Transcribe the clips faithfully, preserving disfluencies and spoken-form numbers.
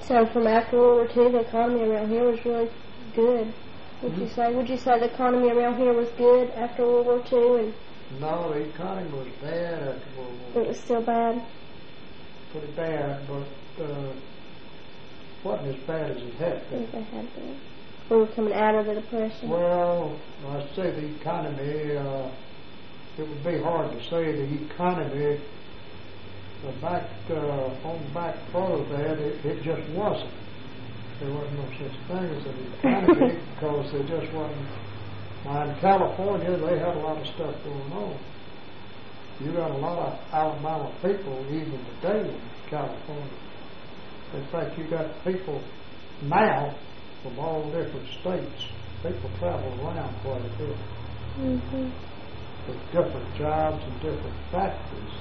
So from after World War Two, the economy around here was really good. Would mm-hmm. you say? Would you say the economy around here was good after World War Two? And no, the economy was bad after World War Two. It was still bad. Pretty bad, but uh, wasn't as bad as it had been. As it had been. We were coming out of the Depression. Well, I say the economy. Uh, it would be hard to say the economy. The back uh, on the back part of that, it, it just wasn't. There wasn't no such thing as an economy because there just wasn't. Now in California, they had a lot of stuff going on. You got a lot of Alabama people even today in California. In fact, you got people now from all different states. People travel around quite a bit mm-hmm. with different jobs and different factories.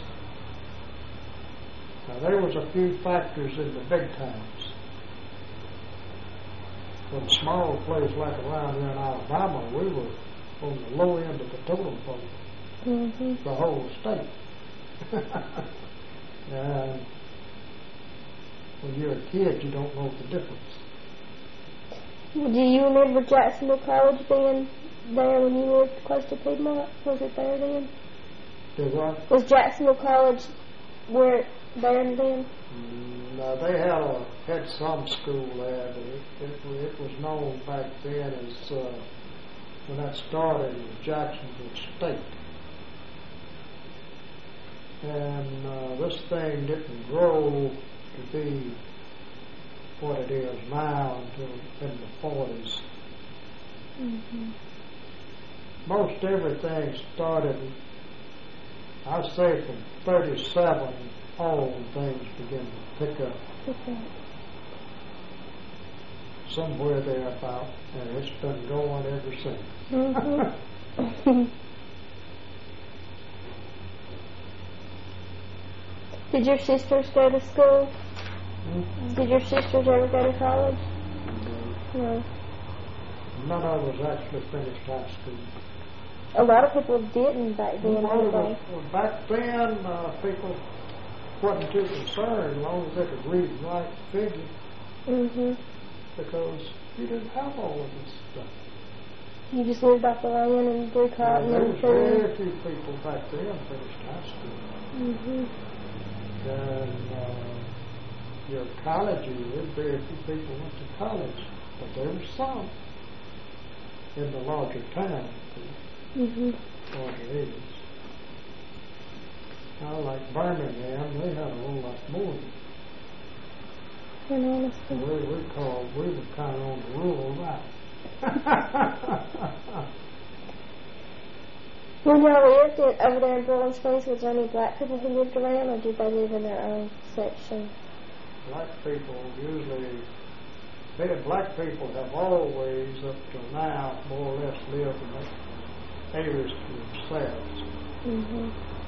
Now, there was a few factors in the big towns. In small places like around here in Alabama, we were on the low end of the totem pole. Mm-hmm. The whole state. And when you're a kid, you don't know the difference. Do you remember Jacksonville College being there when you lived close to Piedmont? Was it there then? Did what? Was Jacksonville College where there then? No, they had a, had some school there, but it, it, it was known back then as uh, when that started as Jacksonville State. And uh, this thing didn't grow to be what it is now until in the forties. Mm-hmm. Most everything started, I'd say from thirty-seven on, things began to pick up. Okay. Somewhere thereabout, and it's been going ever since. Mm-hmm. Did your sisters go to school? Mm-hmm. Did your sisters ever go to college? No. None of us actually finished high school. A lot of people didn't back then. Well, Well, back then, uh, people wasn't too concerned as long as they could read and write and figure, mm-hmm. because you didn't have all of this stuff. You just lived off the land and grew cotton There and was food. very few people back then finished high school. Mm-hmm. And uh, your college years, very few people went to college, but there were some in the larger towns, Mm-hmm. larger areas. Now, like Birmingham, they had a whole lot more. And honestly. We, we called, we were kind of on the rural route. When y'all lived in, over there in Berlin Springs, was there any black people who lived around, or did they live in their own section? Black people usually, they, black people have always, up till now, more or less lived in the areas to themselves. Mm-hmm.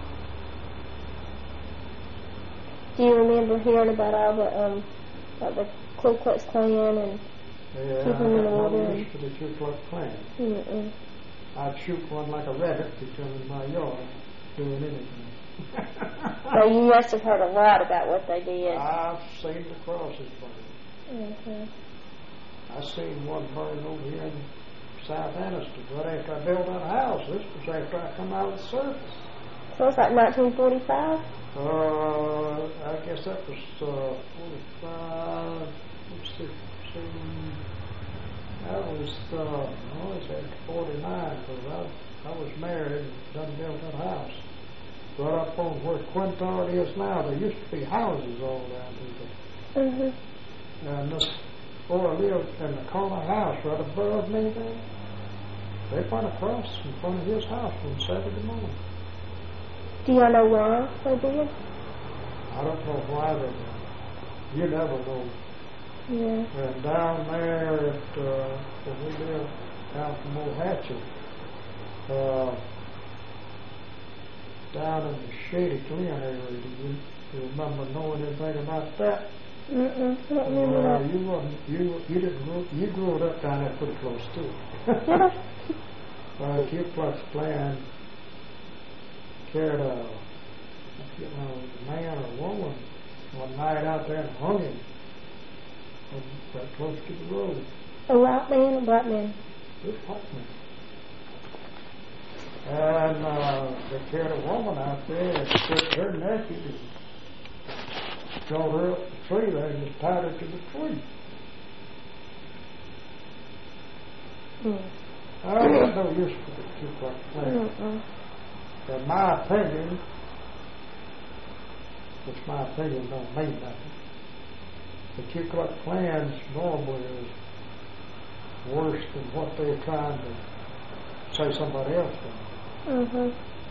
Do you remember hearing about all the, um, like the Ku Klux Klan and Yeah, people in the I water? got used to the Ku Klux Klan. Mm-mm. I'd shoot one like a rabbit to come in my yard doing anything. So you must have heard a lot about what they did. I've seen the crosses burned. Mm-hmm. I seen one burned over here in South Anniston right after I built that house. This was after I come out of the service. So it's like nineteen forty-five? Uh, I guess that was uh, forty-five, let's see, see, that was, uh, I was at forty-nine, because I, I was married and done built that house. Right up on where Quintard is now, there used to be houses all around here. Mm-hmm. And this boy lived in the corner house right above me there. They went across in front of his house on Saturday morning. Do y'all know why they did? I don't know why they did. You never know. Yeah. And down there at, uh, where we live, down from Mohatchie, uh, down in the Shady Glen area, do you, you remember knowing anything about that? Mm-mm, I don't remember uh, that. you wasn't, you, you didn't grow, you grew up down there pretty close to it. Yeah. uh, Ku Klux Klan carried a, I don't know, a man or a woman one night out there and hung him and right close to the road. A white man, a black man? This white man. And uh, they carried a woman out there and stripped her naked and brought her up the tree there and just tied her to the tree. Mm. I got no use for the Ku Klux Klan. Mm-mm. In my opinion, which my opinion don't mean nothing, the Ku Klux Klan's normally is worse than what they're trying to say somebody else did. Mm-hmm.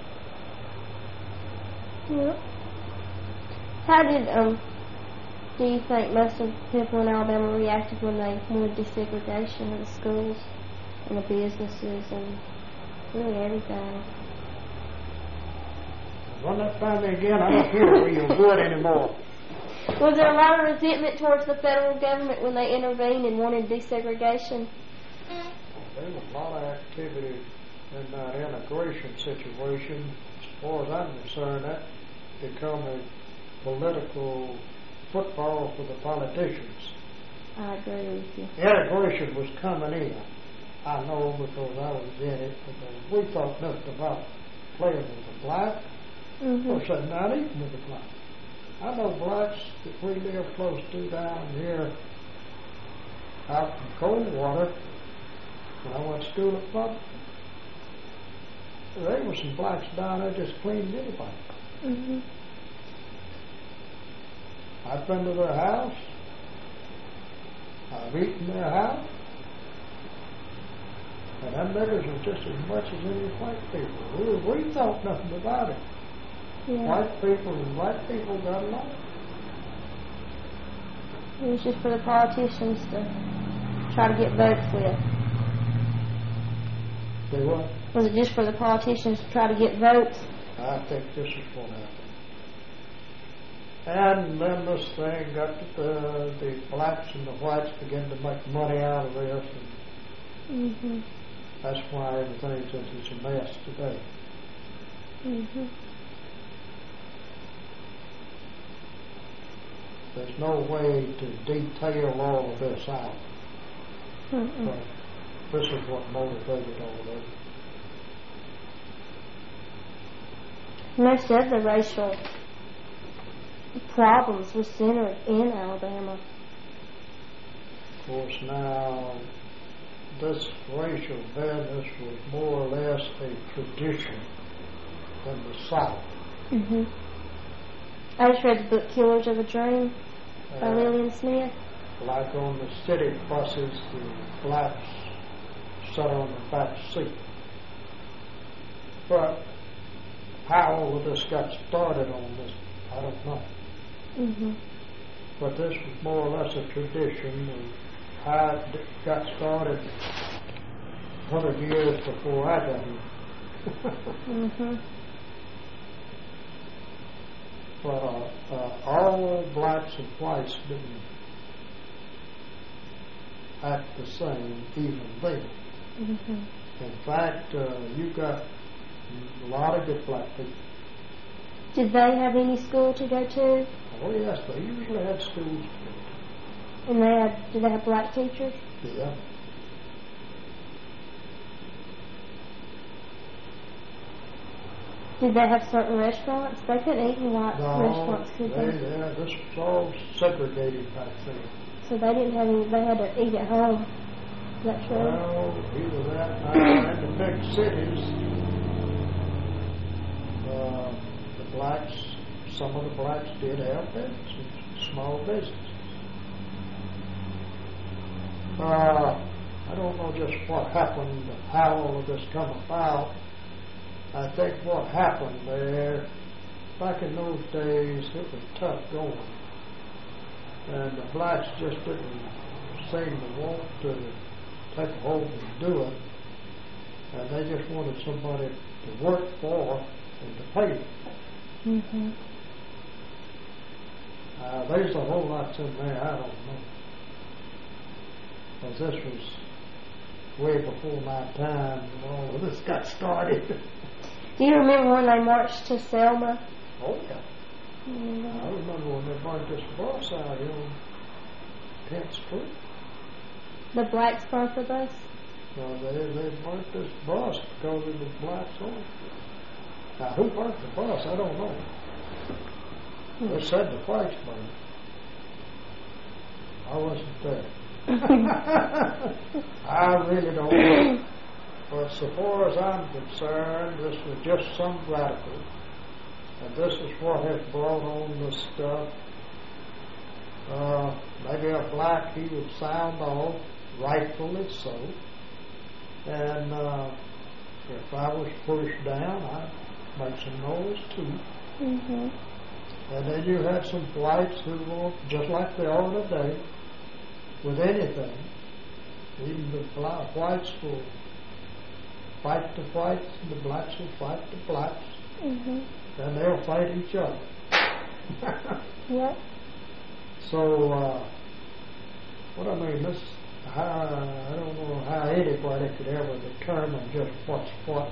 Yep. How did, um, do you think most of the people in Alabama reacted when they wanted desegregation of the schools and the businesses and really everything? Run that by me again. I don't hear real good anymore. Was there a lot of resentment towards the federal government when they intervened and wanted desegregation? There was a lot of activity in that integration situation. As far as I'm concerned, that become a political football for the politicians. I agree with you. Integration was coming in. I know because I was in it, because we thought nothing about playing with the black. Mm-hmm. Or said not even with the black. I know blacks that we live close to down here out in Coldwater. When I went to school at Butler, there were some blacks down there just cleaned anybody. Mm-hmm. I've been to their house. I've eaten their house. And them niggers are just as much as any white people. We, we thought nothing about it. Yeah. White people and white people got along. It was just for the politicians to try to get votes with. Say what? Was it just for the politicians to try to get votes? I think this is what happened. And then this thing got the, the blacks and the whites began to make money out of this. And mm-hmm. that's why everything's such a mess today. Mm-hmm. There's no way to detail all of this out. Mm-mm. But this is what motivated all of it. Most of the racial problems were centered in Alabama. Of course, now, this racial business was more or less a tradition in the South. Mm-hmm. I just read the book Killers of a Dream by Uh, Lillian Smith. Like on the city buses, the blacks sat on the back seat. But how all of this got started on this, I don't know. Mm-hmm. But this was more or less a tradition, and how it got started a hundred years before I got here. Mm-hmm. But uh, uh, all blacks and whites didn't act the same even then. Mm-hmm. In fact, uh, you got a lot of good black people. Did they have any school to go to? Oh yes, they usually had schools to go to. And they had, did they have black teachers? Yeah. Did they have certain restaurants? They couldn't eat in white No, restaurants, could they, they? yeah, this was all segregated back then. So they didn't have any, they had to eat at home. Is that true? Well, either that, now in the big cities, uh, the blacks, some of the blacks did have businesses, small businesses. Uh, I don't know just what happened, how all of this come about. I think what happened there, back in those days, it was tough going. And the blacks just didn't seem to want to take a hold and do it. And they just wanted somebody to work for and to pay them. Mm-hmm. Uh, there's a whole lot in there, I don't know. Because this was way before my time when all of this got started. Do you remember when they marched to Selma? Oh, yeah. Mm-hmm. I remember when they brought this bus out here. tenth Street. The blacks burnt the bus? So they, they burnt this bus because it was blacks on it. Now, who burnt the bus? I don't know. Hmm. They said the whites burned it. I wasn't there. I really don't know. But so far as I'm concerned, this was just some radical. And this is what has brought on this stuff. Uh, maybe a black, he would sound off, rightfully so. And uh, if I was pushed down, I'd make some noise too. Mm-hmm. And then you had some whites who were just like they are today, with anything. Even the black, whites will fight the whites, and the blacks will fight the blacks. Mm-hmm. And they'll fight each other. Yep. So, uh, what I mean, this, how, I don't know how anybody could ever determine just what's what.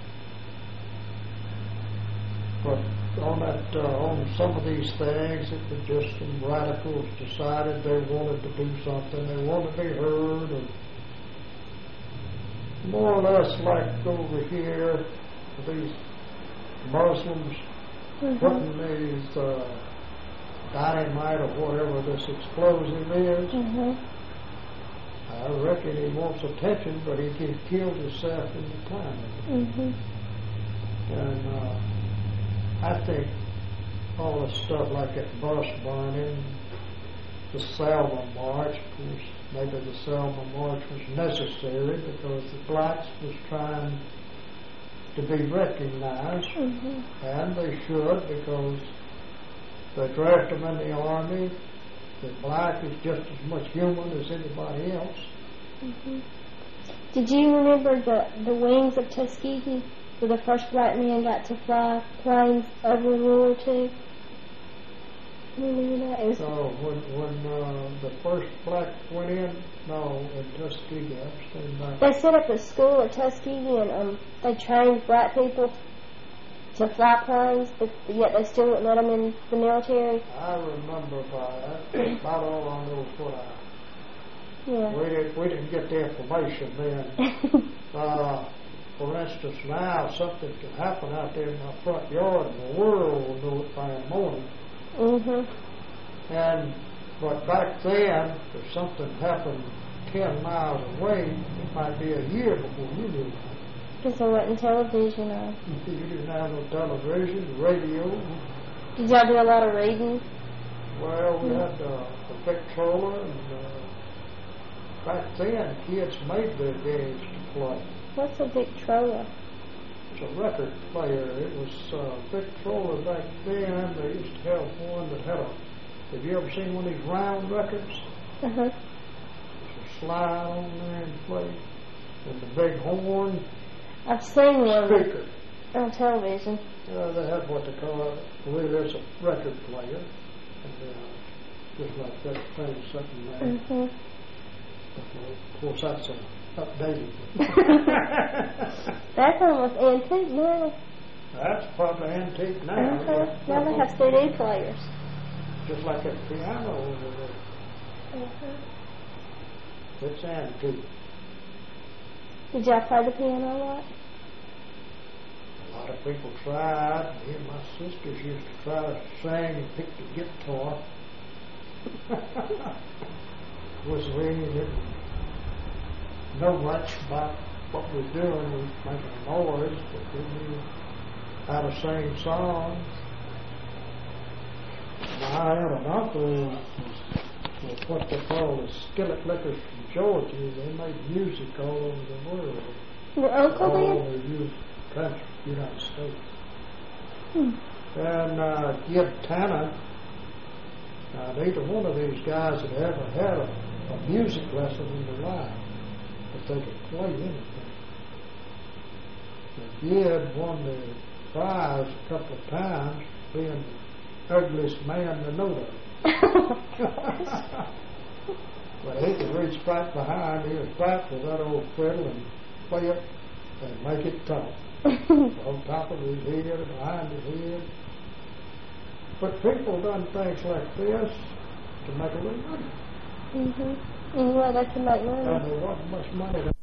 But on that, uh, on some of these things, it was just some radicals decided they wanted to do something, they wanted to be heard, or more or less like over here, these Muslims mm-hmm. putting these uh, dynamite or whatever this explosive is. Mm-hmm. I reckon he wants attention, but he can kill himself in the time. Mm-hmm. And uh, I think all the stuff like that bus burning, the Selma March, of course, maybe the Selma March was necessary because the blacks was trying to be recognized, mm-hmm. and they should, because they draft them in the army. The black is just as much human as anybody else. Mm-hmm. Did you remember the, the wings of Tuskegee, where the first black men got to fly planes over World War Two? Remember that? It was so when when uh, the first black went in, no, in Tuskegee, I've seen that. They set up a school at Tuskegee, and um, they trained black people to fly planes, but yet they still wouldn't let them in the military. I remember by that. About all I know is what I. Yeah. We didn't we didn't get the information then. uh, for instance, now something can happen out there in my front yard, and the world will know it by the morning. Mm-hmm. And but back then, if something happened ten miles away, it might be a year before you knew it. Because there wasn't television on. You didn't have no television, radio. Did y'all do a lot of reading? Well, we had uh, a Victrola, and uh, back then, kids made their games to play. What's a Victrola? It's a record player. It was uh, Victrola back then. They used to have one that had a. Have you ever seen one of these round records? Uh huh. So slide on there and play. And the big horn. I've seen one Speaker. on television. Uh, they had what they call really it's a record player, and uh, just like that thing sitting there. Mm-hmm. Of course, that's a updated. That's almost antique now. That's probably antique now. Uh-huh. Now they have C D players. Just like that piano over there. Uh-huh. It's antique. Did y'all play the piano a lot? A lot of people tried. Me and my sisters used to try to sing and pick the guitar. Was we didn't know much about what we were doing. We were making a noise, but we knew how to sing songs. And I had an uncle with what they call the skillet lickers from Georgia. They made music all over the world. Your uncle all did? over the country, United States. Hmm. And uh, Gib Tanner, uh, neither one of these guys had ever had a, a music lesson in their life, but they could play anything. And Gib won the prize a couple of times, being the ugliest man to know of. But he could reach right behind, he was right with that old fiddle and play it and make it talk. On top of his head or behind his head. But people done things like this to make a little money. Mhm. Any way they can make money. And there wasn't much money.